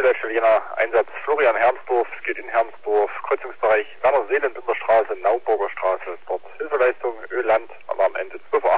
Südleitstelle Jena, Einsatz Florian Hermsdorf, es geht in Hermsdorf, Kreuzungsbereich Werner Seelenbinder Straße, Nauburger Straße, dort Hilfeleistung, Öland, Alarm Ende 12:08 Uhr.